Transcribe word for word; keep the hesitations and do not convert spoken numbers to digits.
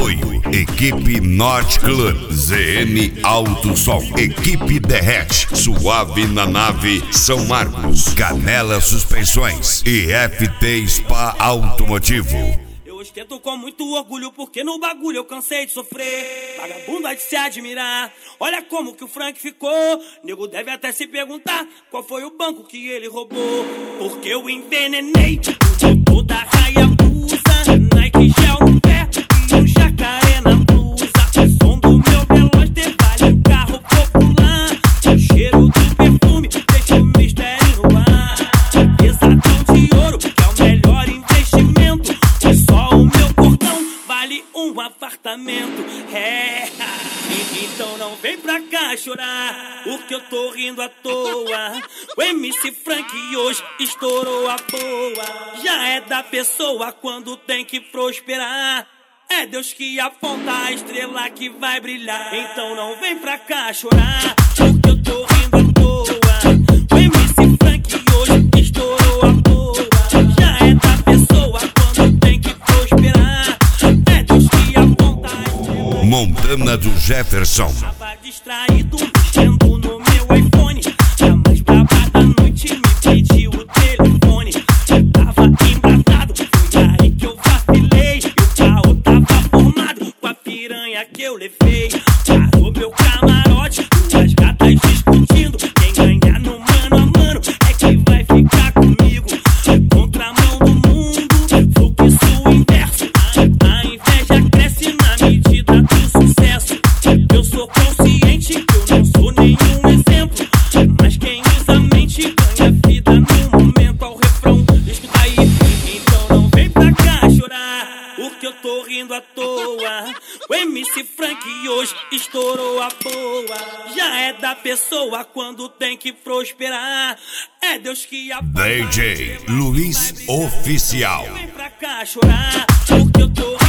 Apoio Equipe Norte Club, Z N Alto Som, Equipe Derrete, Suave na Nave, São Marcos, Canela Suspensões e F T Spa Automotivo. Eu ostento com muito orgulho porque no bagulho eu cansei de sofrer. Vagabundo é de se admirar. Olha como que o Frank ficou. Nego deve até se perguntar qual foi o banco que ele roubou. Porque eu envenenei toda a raia blusa, Nike gel no pé e um jacaré na blusa. O som do meu Veloster vale um carro popular. O cheiro do perfume deixa o mistério no ar. Pesadão de ouro que é o melhor investimento. E só o meu cordão vale um apartamento. É, então não vem pra cá chorar, porque eu tô rindo à toa. O M C Frank hoje estourou a boa. Já é da pessoa quando tem que prosperar. É Deus que aponta a estrela que vai brilhar. Então não vem pra cá chorar, porque eu tô rindo à toa. O M C Frank hoje estourou a boa. Já é da pessoa quando tem que prosperar. É Deus que aponta a estrela. Montana do Jefferson. Tava distraído, mexendo no meu iPhone. A mais brava da noite me pediu o telefone. Tava embrasado, foi aí que eu vacilei. E o carro tava formado com a piranha que eu levei. Parou meu camarote, duas gatas discutindo. Quem ganhar no mano a mano é que vai ficar comigo. Contramão do mundo, fluxo inverso. A inveja cresce na medida do sucesso. Eu sou consciente que eu não sou nenhum exemplo, mas quem usa a mente ganha vida no momento. Ao refrão, escuta aí. Então não vem pra cá chorar, porque eu tô rindo à toa. O M C Frank hoje estourou a boa. Já é da pessoa quando tem que prosperar. É Deus que aponta. D J Luiz Oficial. Não vem pra cá chorar, porque eu tô